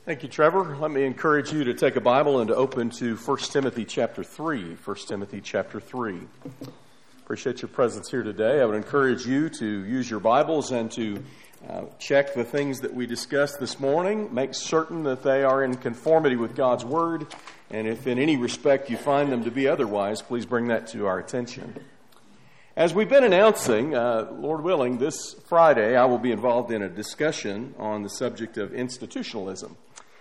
Thank you, Trevor. Let me encourage you to take a Bible and to open to 1 Timothy chapter 3. 1 Timothy chapter 3. Appreciate your presence here today. I would encourage you to use your Bibles and to check the things that we discussed this morning. Make certain that they are in conformity with God's Word. And if in any respect you find them to be otherwise, please bring that to our attention. As we've been announcing, Lord willing, this Friday I will be involved in a discussion on the subject of institutionalism.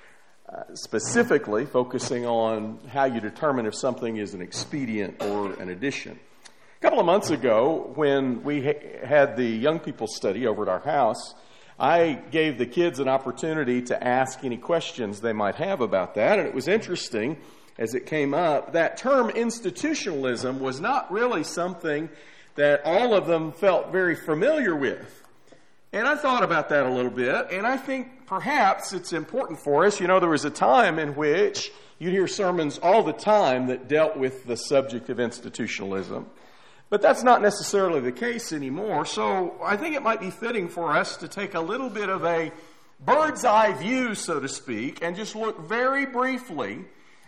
Specifically focusing on how you determine if something is an expedient or an addition. A couple of months ago, when we had the young people study over at our house, I gave the kids an opportunity to ask any questions they might have about that, and it was interesting as it came up. That term institutionalism was not really something that all of them felt very familiar with. And I thought about that a little bit, and I think perhaps it's important for us. You know, there was a time in which you'd hear sermons all the time that dealt with the subject of institutionalism. But that's not necessarily the case anymore, so I think it might be fitting for us to take a little bit of a bird's eye view, so to speak, and just look very briefly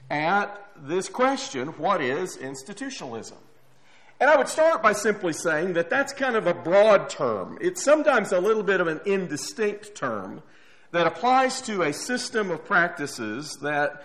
at this question, what is institutionalism? And I would start by simply saying that that's kind of a broad term. It's sometimes a little bit of an indistinct term that applies to a system of practices that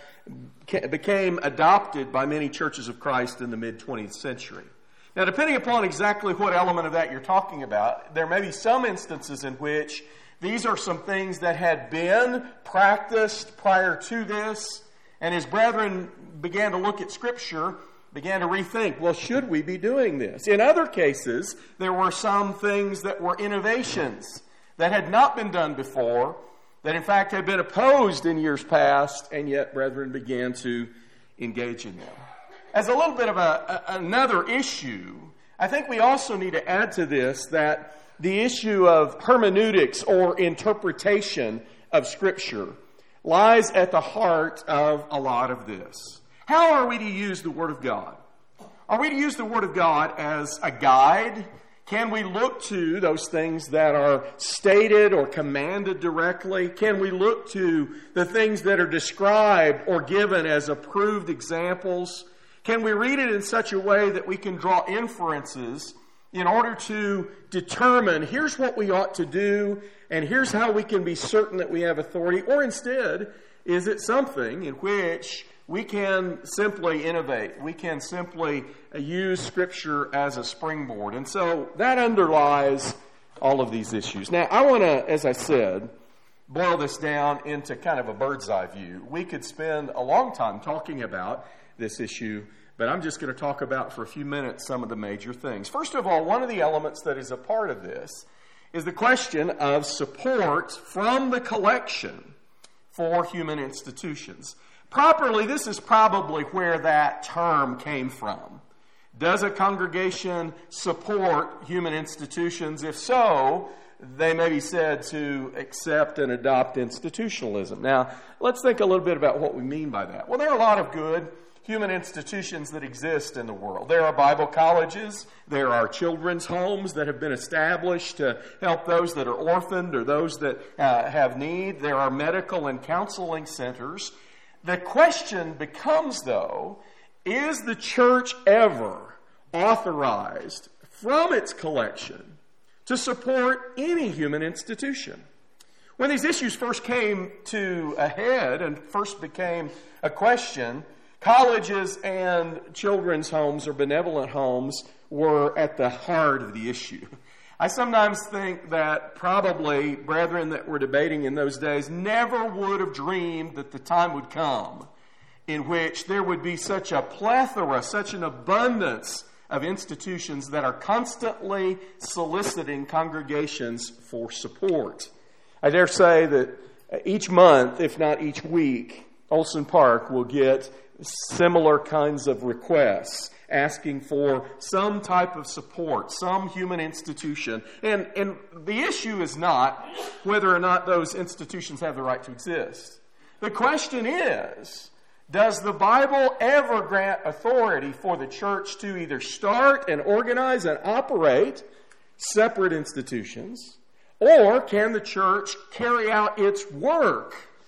became adopted by many churches of Christ in the mid-20th century. Now, depending upon exactly what element of that you're talking about, there may be some instances in which these are some things that had been practiced prior to this, and as brethren began to look at Scripture, began to rethink, well, should we be doing this? In other cases, there were some things that were innovations that had not been done before, that in fact had been opposed in years past, and yet brethren began to engage in them. As a little bit of another issue, I think we also need to add to this that the issue of hermeneutics or interpretation of Scripture lies at the heart of a lot of this. How are we to use the Word of God? Are we to use the Word of God as a guide? Can we look to those things that are stated or commanded directly? Can we look to the things that are described or given as approved examples? Can we read it in such a way that we can draw inferences in order to determine here's what we ought to do and here's how we can be certain that we have authority? Or instead, is it something in which we can simply innovate? We can simply use Scripture as a springboard. And so that underlies all of these issues. Now, I want to, as I said, boil this down into kind of a bird's eye view. We could spend a long time talking about this issue, but I'm just going to talk about for a few minutes some of the major things. First of all, one of the elements that is a part of this is the question of support from the collection for human institutions. Properly, this is probably where that term came from. Does a congregation support human institutions? If so, they may be said to accept and adopt institutionalism. Now, let's think a little bit about what we mean by that. Well, there are a lot of good human institutions that exist in the world. There are Bible colleges. There are children's homes that have been established to help those that are orphaned or those that have need. There are medical and counseling centers. The question becomes, though, is the church ever authorized from its collection to support any human institution? When these issues first came to a head and first became a question, colleges and children's homes or benevolent homes were at the heart of the issue. I sometimes think that probably brethren that were debating in those days never would have dreamed that the time would come in which there would be such a plethora, such an abundance of institutions that are constantly soliciting congregations for support. I dare say that each month, if not each week, Olson Park will get similar kinds of requests asking for some type of support, some human institution. And the issue is not whether or not those institutions have the right to exist. The question is, does the Bible ever grant authority for the church to either start and organize and operate separate institutions, or can the church carry out its work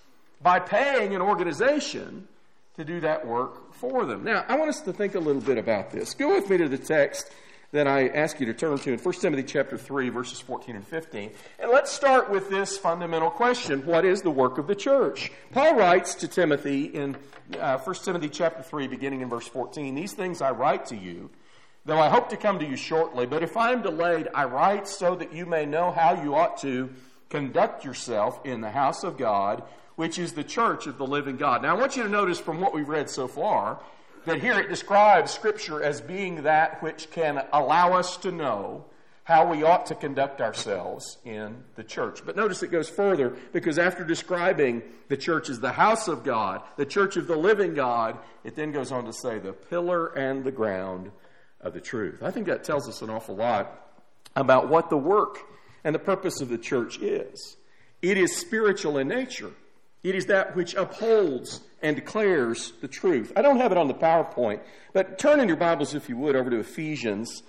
by paying an organization to do that work for them. Now, I want us to think a little bit about this. Go with me to the text that I ask you to turn to in 1 Timothy chapter 3, verses 14 and 15. And let's start with this fundamental question. What is the work of the church? Paul writes to Timothy in 1 Timothy chapter 3, beginning in verse 14, "These things I write to you, though I hope to come to you shortly. But if I am delayed, I write so that you may know how you ought to conduct yourself in the house of God, which is the church of the living God." Now, I want you to notice from what we've read so far that here it describes Scripture as being that which can allow us to know how we ought to conduct ourselves in the church. But notice it goes further, because after describing the church as the house of God, the church of the living God, it then goes on to say the pillar and the ground of the truth. I think that tells us an awful lot about what the work and the purpose of the church is. It is spiritual in nature. It is that which upholds and declares the truth. I don't have it on the PowerPoint, but turn in your Bibles, if you would, over to Ephesians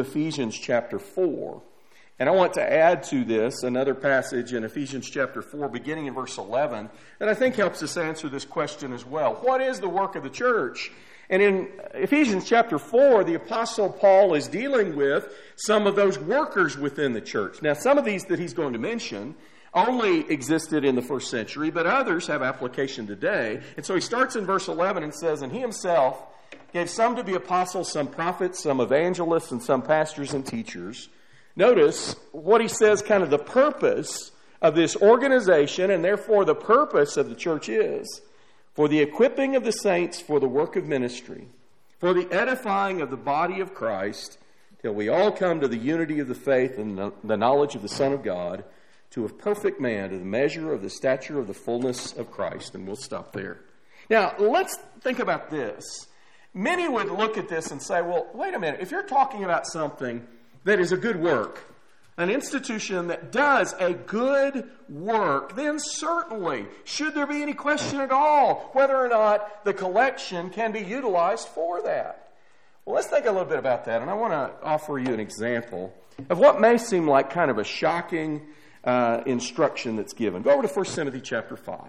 chapter 4. And I want to add to this another passage in Ephesians chapter 4, beginning in verse 11, that I think helps us answer this question as well. What is the work of the church? And in Ephesians chapter 4, the Apostle Paul is dealing with some of those workers within the church. Now, some of these that he's going to mention only existed in the first century, but others have application today. And so he starts in verse 11 and says, "And he himself gave some to be apostles, some prophets, some evangelists, and some pastors and teachers." Notice what he says, kind of the purpose of this organization, and therefore the purpose of the church is, "for the equipping of the saints for the work of ministry, for the edifying of the body of Christ, till we all come to the unity of the faith and the knowledge of the Son of God, to a perfect man, to the measure of the stature of the fullness of Christ." And we'll stop there. Now, let's think about this. Many would look at this and say, well, wait a minute. If you're talking about something that is a good work, an institution that does a good work, then certainly, should there be any question at all whether or not the collection can be utilized for that? Well, let's think a little bit about that. And I want to offer you an example of what may seem like kind of a shocking instruction that's given. Go over to 1 Timothy chapter 5.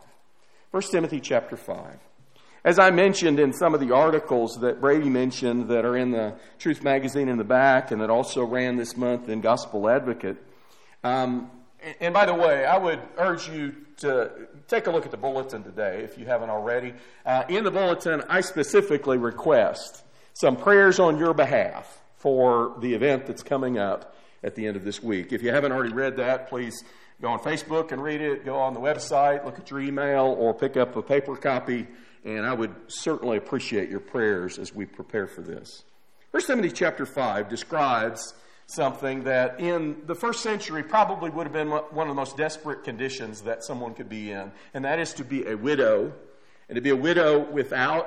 1 Timothy chapter 5. As I mentioned in some of the articles that Brady mentioned that are in the Truth Magazine in the back and that also ran this month in Gospel Advocate. And by the way, I would urge you to take a look at the bulletin today if you haven't already. In the bulletin, I specifically request some prayers on your behalf for the event that's coming up at the end of this week. If you haven't already read that, please go on Facebook and read it. Go on the website, look at your email, or pick up a paper copy. And I would certainly appreciate your prayers as we prepare for this. 1 Timothy chapter 5 describes something that in the first century probably would have been one of the most desperate conditions that someone could be in. And that is to be a widow, and to be a widow without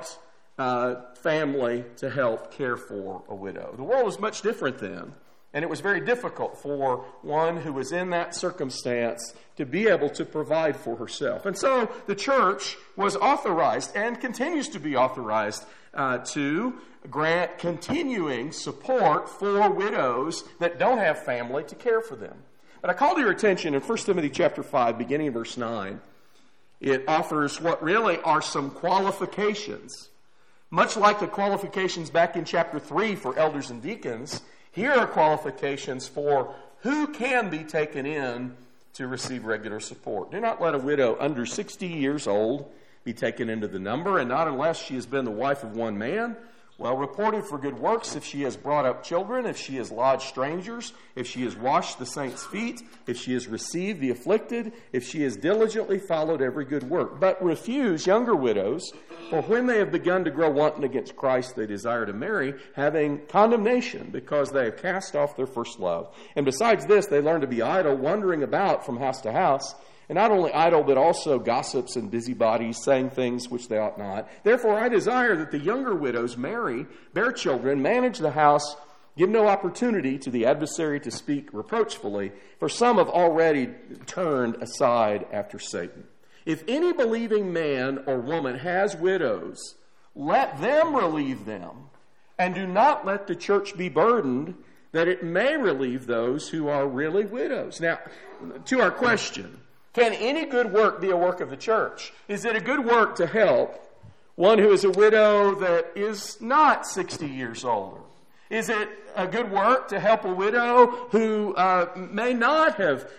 family to help care for a widow. The world was much different then. And it was very difficult for one who was in that circumstance to be able to provide for herself. And so the church was authorized and continues to be authorized to grant continuing support for widows that don't have family to care for them. But I call to your attention in 1 Timothy chapter 5, beginning in verse 9, it offers what really are some qualifications. Much like the qualifications back in chapter 3 for elders and deacons, here are qualifications for who can be taken in to receive regular support. Do not let a widow under 60 years old be taken into the number, and not unless she has been the wife of one man, well reported for good works, if she has brought up children, if she has lodged strangers, if she has washed the saints' feet, if she has received the afflicted, if she has diligently followed every good work. But refuse younger widows, for when they have begun to grow wanton against Christ, they desire to marry, having condemnation, because they have cast off their first love. And besides this, they learn to be idle, wandering about from house to house, and not only idle, but also gossips and busybodies, saying things which they ought not. Therefore, I desire that the younger widows marry, bear children, manage the house, give no opportunity to the adversary to speak reproachfully, for some have already turned aside after Satan. If any believing man or woman has widows, let them relieve them, and do not let the church be burdened, that it may relieve those who are really widows. Now, to our question, Can any good work be a work of the church? Is it a good work to help one who is a widow that is not 60 years older? Is it a good work to help a widow who may not have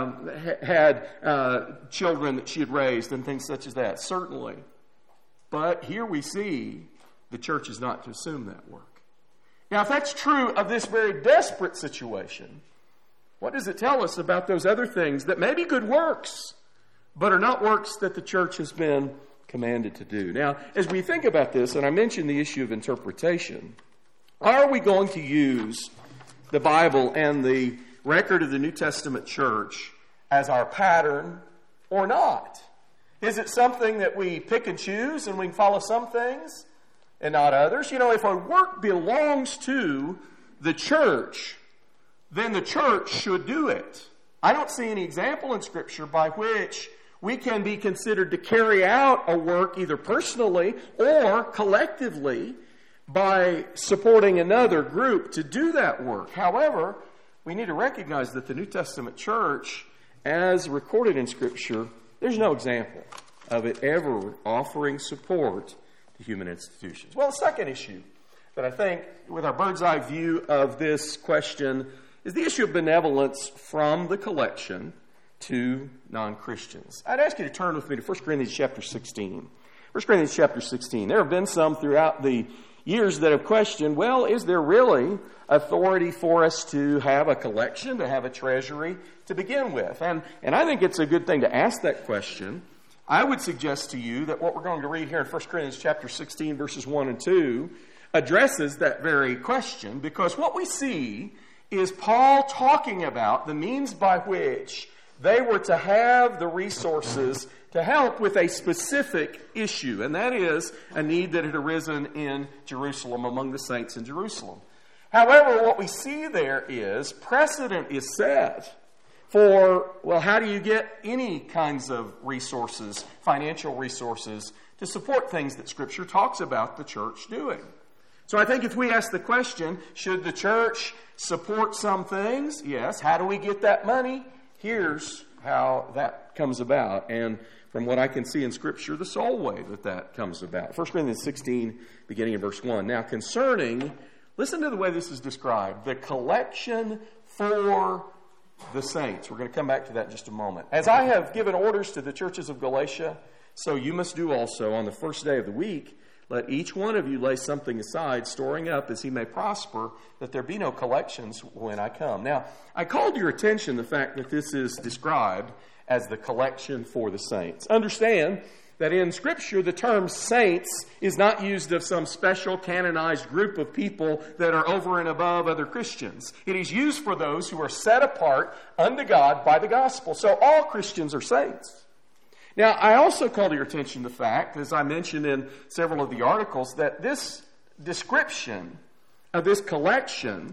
had children that she had raised and things such as that? Certainly. But here we see the church is not to assume that work. Now, if that's true of this very desperate situation, what does it tell us about those other things that may be good works, but are not works that the church has been commanded to do? Now, as we think about this, and I mentioned the issue of interpretation, are we going to use the Bible and the record of the New Testament church as our pattern or not? Is it something that we pick and choose and we can follow some things and not others? You know, if our work belongs to the church, then the church should do it. I don't see any example in Scripture by which we can be considered to carry out a work either personally or collectively by supporting another group to do that work. However, we need to recognize that the New Testament church, as recorded in Scripture, there's no example of it ever offering support to human institutions. Well, the second issue that I think, with our bird's eye view of this question, is the issue of benevolence from the collection to non-Christians. I'd ask you to turn with me to 1 Corinthians chapter 16. 1 Corinthians chapter 16. There have been some throughout the years that have questioned, well, is there really authority for us to have a collection, to have a treasury to begin with? And I think it's a good thing to ask that question. I would suggest to you that what we're going to read here in 1 Corinthians chapter 16, verses 1 and 2, addresses that very question, because what we see is Paul talking about the means by which they were to have the resources to help with a specific issue, and that is a need that had arisen in Jerusalem among the saints in Jerusalem. However, what we see there is precedent is set for, well, how do you get any kinds of resources, financial resources, to support things that Scripture talks about the church doing? So I think if we ask the question, should the church support some things? Yes. How do we get that money? Here's how that comes about. And from what I can see in Scripture, the sole way that comes about. 1 Corinthians 16, beginning in verse 1. Now concerning, listen to the way this is described, the collection for the saints. We're going to come back to that in just a moment. As I have given orders to the churches of Galatia, so you must do also on the first day of the week. Let each one of you lay something aside, storing up as he may prosper, that there be no collections when I come. Now, I called your attention to the fact that this is described as the collection for the saints. Understand that in Scripture, the term saints is not used of some special canonized group of people that are over and above other Christians. It is used for those who are set apart unto God by the gospel. So all Christians are saints. Now, I also call your attention to the fact, as I mentioned in several of the articles, that this description of this collection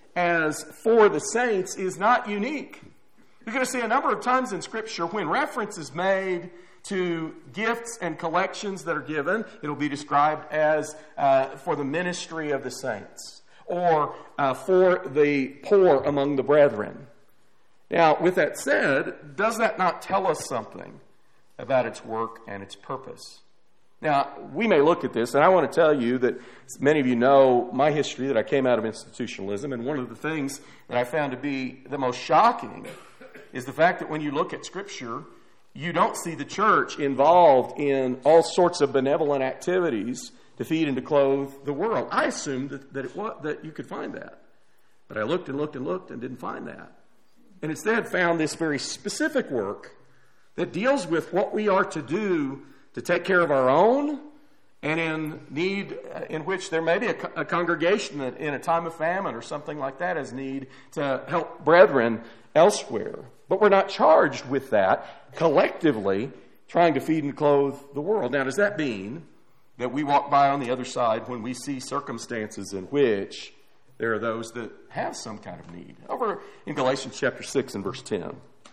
as for the saints is not unique. You're going to see a number of times in Scripture when reference is made to gifts and collections that are given, it'll be described as for the ministry of the saints or for the poor among the brethren. Now, with that said, does that not tell us something about its work and its purpose? Now, we may look at this, and I want to tell you that many of you know my history, that I came out of institutionalism, and one of the things that I found to be the most shocking is the fact that when you look at Scripture, you don't see the church involved in all sorts of benevolent activities to feed and to clothe the world. I assumed that you could find that. But I looked and looked and looked and didn't find that. And instead found this very specific work that deals with what we are to do to take care of our own, and in need in which there may be a congregation that in a time of famine or something like that has need to help brethren elsewhere. But we're not charged with that collectively trying to feed and clothe the world. Now, does that mean that we walk by on the other side when we see circumstances in which there are those that have some kind of need? Over in Galatians chapter 6 and verse 10,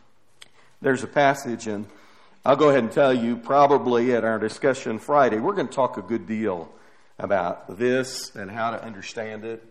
there's a passage, and I'll go ahead and tell you, probably at our discussion Friday, we're going to talk a good deal about this and how to understand it.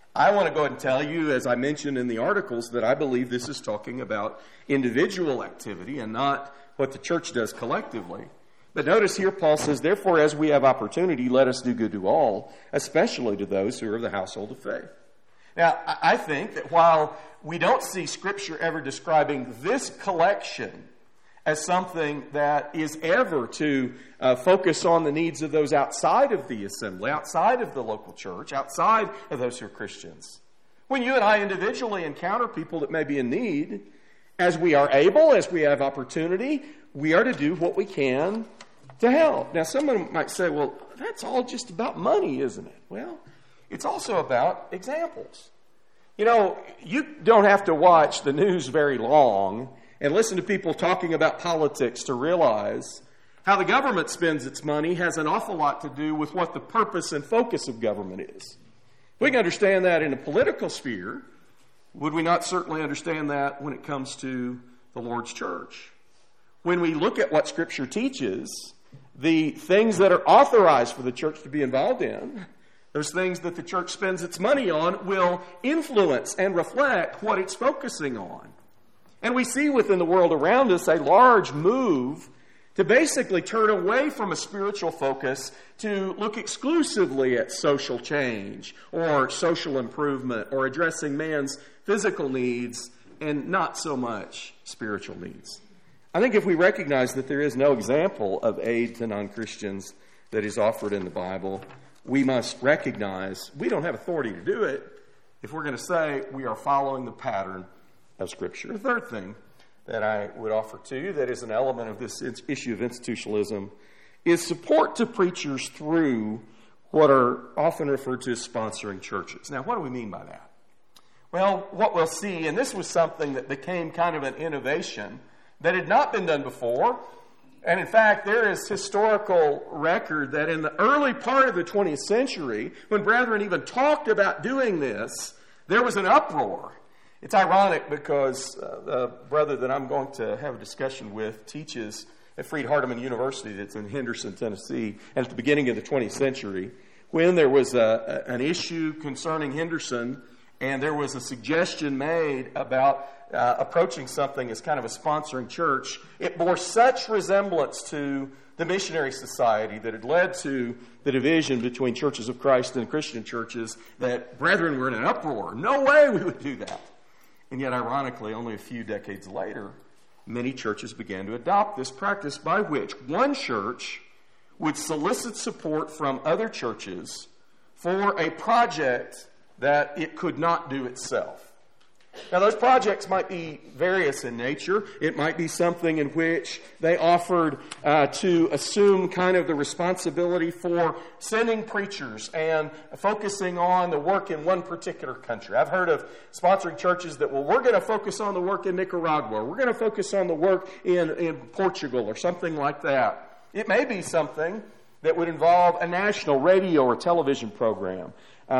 I want to go ahead and tell you, as I mentioned in the articles, that I believe this is talking about individual activity and not what the church does collectively. But notice here Paul says, therefore, as we have opportunity, let us do good to all, especially to those who are of the household of faith. Now, I think that while we don't see Scripture ever describing this collection as something that is ever to focus on the needs of those outside of the assembly, outside of the local church, outside of those who are Christians. When you and I individually encounter people that may be in need, as we are able, as we have opportunity, we are to do what we can to help. Now, someone might say, well, that's all just about money, isn't it? Well, it's also about examples. You know, you don't have to watch the news very long and listen to people talking about politics to realize how the government spends its money has an awful lot to do with what the purpose and focus of government is. If we can understand that in a political sphere, would we not certainly understand that when it comes to the Lord's church? When we look at what Scripture teaches, the things that are authorized for the church to be involved in, those things that the church spends its money on, will influence and reflect what it's focusing on. And we see within the world around us a large move to basically turn away from a spiritual focus to look exclusively at social change or social improvement or addressing man's physical needs and not so much spiritual needs. I think if we recognize that there is no example of aid to non-Christians that is offered in the Bible, we must recognize we don't have authority to do it if we're going to say we are following the pattern of Scripture. The third thing that I would offer to you that is an element of this issue of institutionalism is support to preachers through what are often referred to as sponsoring churches. Now, what do we mean by that? Well, what we'll see, and this was something that became kind of an innovation that had not been done before, and in fact, there is historical record that in the early part of the 20th century, when brethren even talked about doing this, there was an uproar. It's ironic because the brother that I'm going to have a discussion with teaches at Freed-Hardeman University that's in Henderson, Tennessee. And at the beginning of the 20th century, when there was an issue concerning Henderson and there was a suggestion made about approaching something as kind of a sponsoring church, it bore such resemblance to the missionary society that had led to the division between churches of Christ and Christian churches that brethren were in an uproar. No way we would do that. And yet, ironically, only a few decades later, many churches began to adopt this practice by which one church would solicit support from other churches for a project that it could not do itself. Now, those projects might be various in nature. It might be something in which they offered to assume kind of the responsibility for sending preachers and focusing on the work in one particular country. I've heard of sponsoring churches that, well, we're going to focus on the work in Nicaragua. We're going to focus on the work in Portugal or something like that. It may be something that would involve a national radio or television program.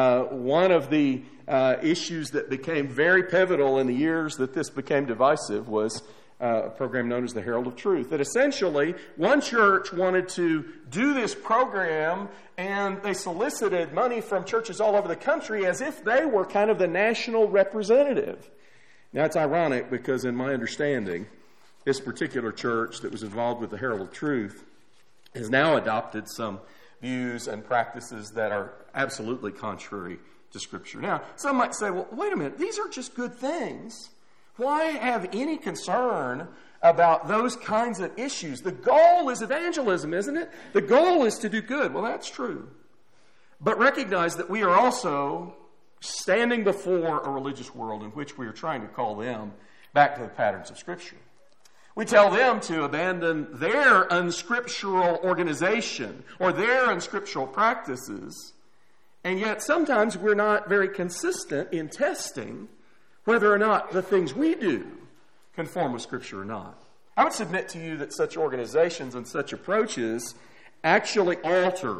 One of the issues that became very pivotal in the years that this became divisive was a program known as the Herald of Truth. That essentially, one church wanted to do this program, and they solicited money from churches all over the country as if they were kind of the national representative. Now, it's ironic because in my understanding, this particular church that was involved with the Herald of Truth has now adopted some views and practices that are absolutely contrary to Scripture. Now, some might say, well, wait a minute, these are just good things. Why have any concern about those kinds of issues? The goal is evangelism, isn't it? The goal is to do good. Well, that's true. But recognize that we are also standing before a religious world in which we are trying to call them back to the patterns of Scripture. We tell them to abandon their unscriptural organization or their unscriptural practices, and yet sometimes we're not very consistent in testing whether or not the things we do conform with Scripture or not. I would submit to you that such organizations and such approaches actually alter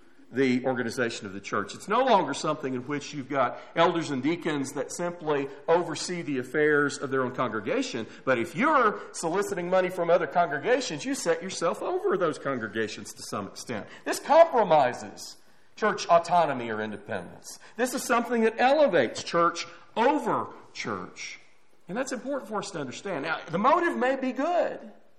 the organization of the church. It's no longer something in which you've got elders and deacons that simply oversee the affairs of their own congregation. But if you're soliciting money from other congregations, you set yourself over those congregations to some extent. This compromises church autonomy or independence. This is something that elevates church over church. And that's important for us to understand. Now, the motive may be good,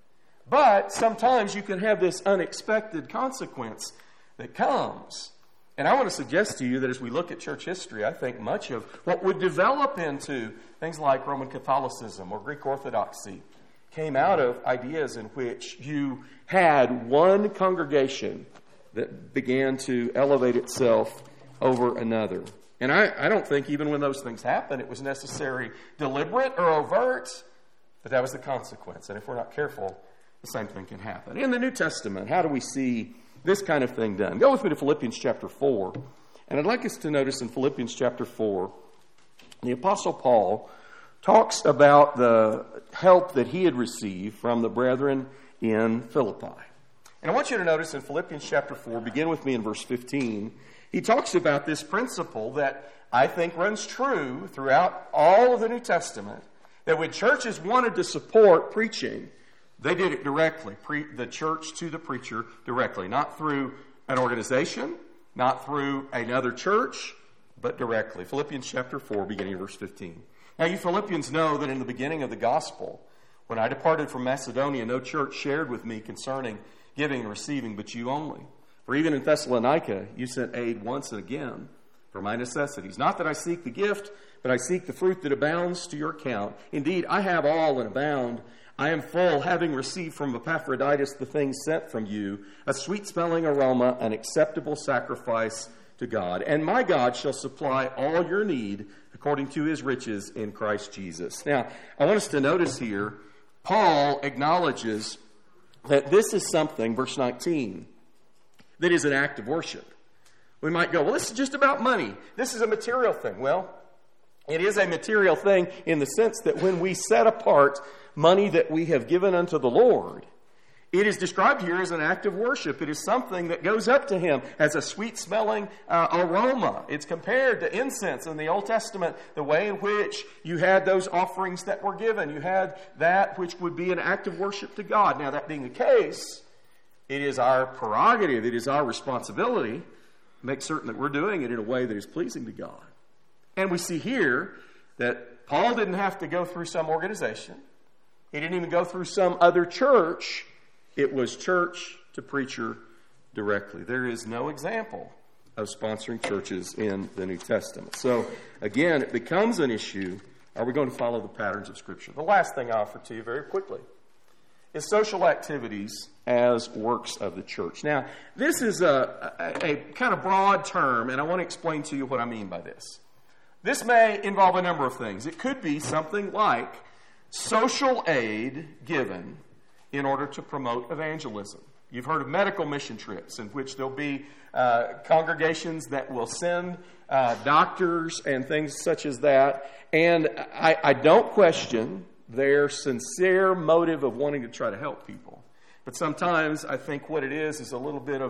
but sometimes you can have this unexpected consequence that comes. And I want to suggest to you that as we look at church history, I think much of what would develop into things like Roman Catholicism or Greek Orthodoxy came out of ideas in which you had one congregation that began to elevate itself over another. And I don't think even when those things happen, it was necessarily deliberate or overt, but that was the consequence. And if we're not careful, the same thing can happen. In the New Testament, how do we see this kind of thing done? Go with me to Philippians chapter 4. And I'd like us to notice in Philippians chapter 4, the Apostle Paul talks about the help that he had received from the brethren in Philippi. And I want you to notice in Philippians chapter 4, begin with me in verse 15, he talks about this principle that I think runs true throughout all of the New Testament, that when churches wanted to support preaching, they did it directly, the church to the preacher directly, not through an organization, not through another church, but directly. Philippians chapter 4, beginning of verse 15. Now, you Philippians know that in the beginning of the gospel, when I departed from Macedonia, no church shared with me concerning giving and receiving, but you only. For even in Thessalonica, you sent aid once and again for my necessities. Not that I seek the gift, but I seek the fruit that abounds to your account. Indeed, I have all and abound. I am full, having received from Epaphroditus the things sent from you, a sweet-smelling aroma, an acceptable sacrifice to God. And my God shall supply all your need according to his riches in Christ Jesus. Now, I want us to notice here, Paul acknowledges that this is something, verse 19, that is an act of worship. We might go, well, this is just about money. This is a material thing. Well, it is a material thing in the sense that when we set apart money that we have given unto the Lord, it is described here as an act of worship. It is something that goes up to him as a sweet-smelling aroma. It's compared to incense in the Old Testament, the way in which you had those offerings that were given. You had that which would be an act of worship to God. Now, that being the case, it is our prerogative, it is our responsibility to make certain that we're doing it in a way that is pleasing to God. And we see here that Paul didn't have to go through some organization. He didn't even go through some other church. It was church to preacher directly. There is no example of sponsoring churches in the New Testament. So, again, it becomes an issue. Are we going to follow the patterns of Scripture? The last thing I offer to you very quickly is social activities as works of the church. Now, this is a kind of broad term, and I want to explain to you what I mean by this. This may involve a number of things. It could be something like social aid given in order to promote evangelism. You've heard of medical mission trips in which there'll be congregations that will send doctors and things such as that. And I don't question their sincere motive of wanting to try to help people. But sometimes I think what it is a little bit of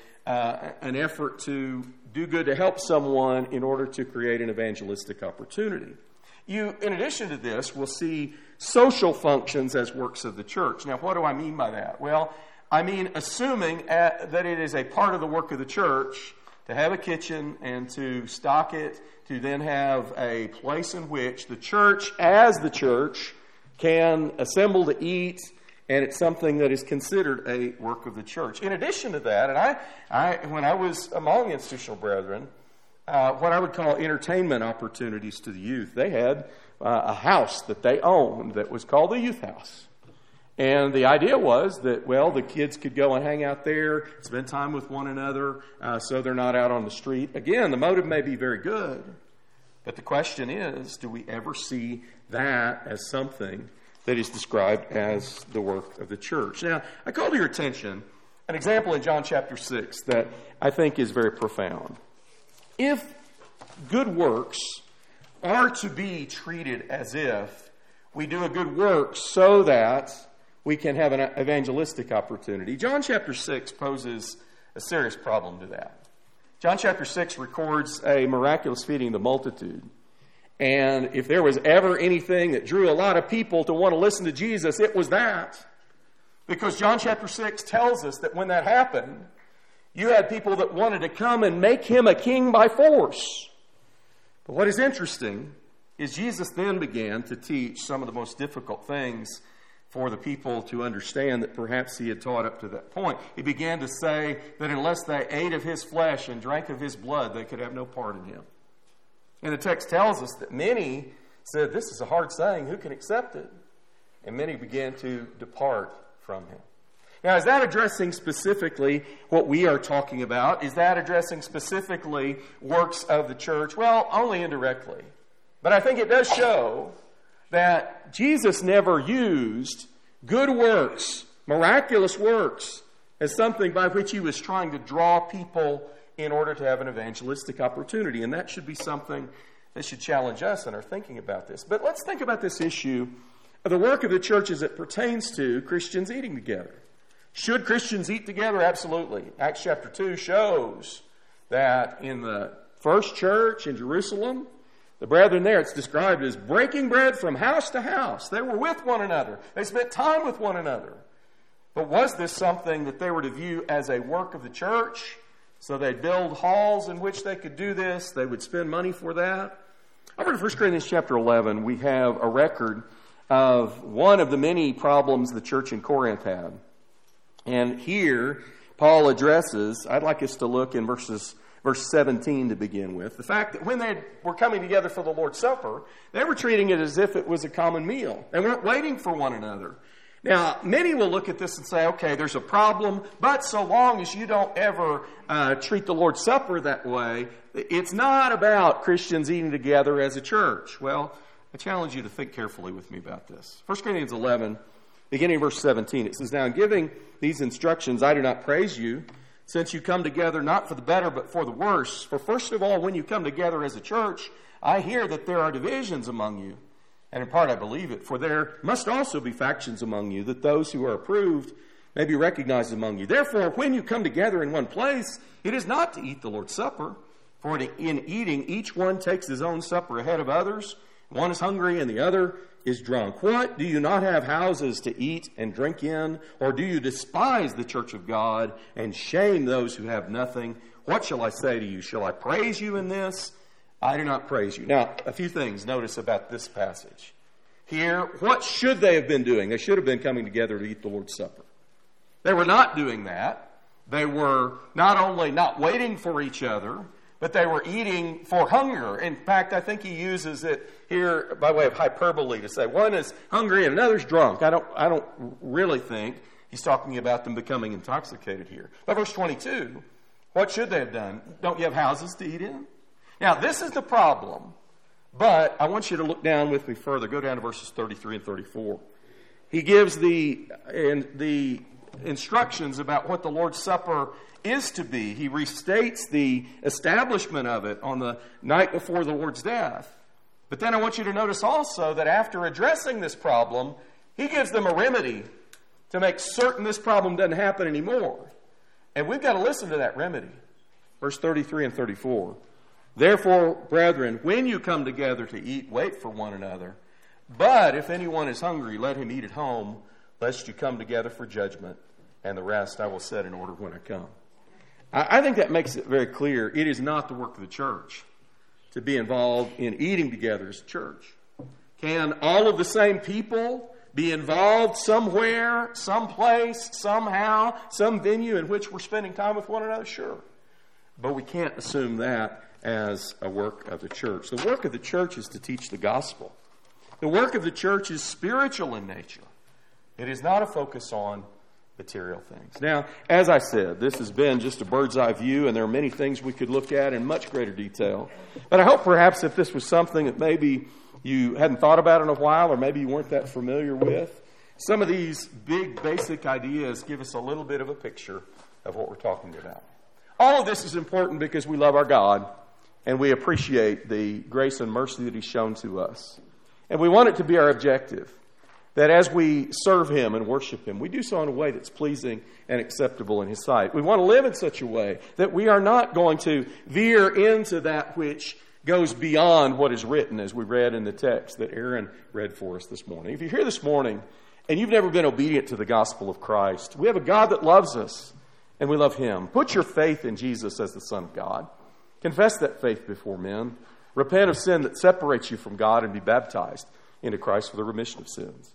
an effort to do good to help someone in order to create an evangelistic opportunity. You, in addition to this, will see social functions as works of the church. Now, what do I mean by that? Well, I mean assuming that it is a part of the work of the church to have a kitchen and to stock it, to then have a place in which the church, as the church, can assemble to eat, and it's something that is considered a work of the church. In addition to that, and I when I was among institutional brethren, what I would call entertainment opportunities to the youth. They had a house that they owned that was called the youth house. And the idea was that, well, the kids could go and hang out there, spend time with one another, so they're not out on the street. Again, the motive may be very good, but the question is, do we ever see that as something that is described as the work of the church? Now, I call to your attention an example in John chapter 6 that I think is very profound. If good works are to be treated as if we do a good work so that we can have an evangelistic opportunity, John chapter 6 poses a serious problem to that. John chapter 6 records a miraculous feeding of the multitude. And if there was ever anything that drew a lot of people to want to listen to Jesus, it was that. Because John chapter 6 tells us that when that happened, You had people that wanted to come and make him a king by force. But what is interesting is Jesus then began to teach some of the most difficult things for the people to understand that perhaps he had taught up to that point. He began to say that unless they ate of his flesh and drank of his blood, they could have no part in him. And the text tells us that many said, this is a hard saying, who can accept it? And many began to depart from him. Now, is that addressing specifically what we are talking about? Is that addressing specifically works of the church? Well, only indirectly. But I think it does show that Jesus never used good works, miraculous works, as something by which he was trying to draw people in order to have an evangelistic opportunity. And that should be something that should challenge us in our thinking about this. But let's think about this issue of the work of the church as it pertains to Christians eating together. Should Christians eat together? Absolutely. Acts chapter 2 shows that in the first church in Jerusalem, the brethren there, it's described as breaking bread from house to house. They were with one another. They spent time with one another. But was this something that they were to view as a work of the church? So they'd build halls in which they could do this. They would spend money for that. Over in 1 Corinthians chapter 11, we have a record of one of the many problems the church in Corinth had. And here, Paul addresses, I'd like us to look in verse 17 to begin with, the fact that when they were coming together for the Lord's Supper, they were treating it as if it was a common meal. They weren't waiting for one another. Now, many will look at this and say, okay, there's a problem, but so long as you don't ever treat the Lord's Supper that way, it's not about Christians eating together as a church. Well, I challenge you to think carefully with me about this. 1 Corinthians 11, beginning verse 17, it says, "Now in giving these instructions, I do not praise you, since you come together not for the better, but for the worse. For first of all, when you come together as a church, I hear that there are divisions among you. And in part I believe it, for there must also be factions among you, that those who are approved may be recognized among you. Therefore, when you come together in one place, it is not to eat the Lord's Supper. For in eating, each one takes his own supper ahead of others. One is hungry and the other is drunk. What? Do you not have houses to eat and drink in? Or do you despise the church of God and shame those who have nothing? What shall I say to you? Shall I praise you in this? I do not praise you." Now, a few things notice about this passage. Here, what should they have been doing? They should have been coming together to eat the Lord's Supper. They were not doing that. They were not only not waiting for each other, but they were eating for hunger. In fact, I think he uses it here by way of hyperbole to say one is hungry and another's drunk. I don't really think he's talking about them becoming intoxicated here. But verse 22, what should they have done? Don't you have houses to eat in? Now, this is the problem, but I want you to look down with me further. Go down to verses 33 and 34. He gives the instructions about what the Lord's Supper is to be. He restates the establishment of it on the night before the Lord's death. But then I want you to notice also that after addressing this problem, he gives them a remedy to make certain this problem doesn't happen anymore. And we've got to listen to that remedy. Verse 33 and 34. "Therefore, brethren, when you come together to eat, wait for one another. But if anyone is hungry, let him eat at home, lest you come together for judgment. And the rest I will set in order when I come." I think that makes it very clear. It is not the work of the church to be involved in eating together as a church. Can all of the same people be involved somewhere, someplace, somehow, some venue in which we're spending time with one another? Sure. But we can't assume that as a work of the church. The work of the church is to teach the gospel. The work of the church is spiritual in nature. It is not a focus on material things. Now, as I said, this has been just a bird's eye view, and there are many things we could look at in much greater detail. But I hope perhaps if this was something that maybe you hadn't thought about in a while, or maybe you weren't that familiar with, some of these big basic ideas give us a little bit of a picture of what we're talking about. All of this is important because we love our God, and we appreciate the grace and mercy that He's shown to us. And we want it to be our objective, that as we serve Him and worship Him, we do so in a way that's pleasing and acceptable in His sight. We want to live in such a way that we are not going to veer into that which goes beyond what is written, as we read in the text that Aaron read for us this morning. If you're here this morning and you've never been obedient to the gospel of Christ, we have a God that loves us and we love Him. Put your faith in Jesus as the Son of God. Confess that faith before men. Repent of sin that separates you from God and be baptized into Christ for the remission of sins.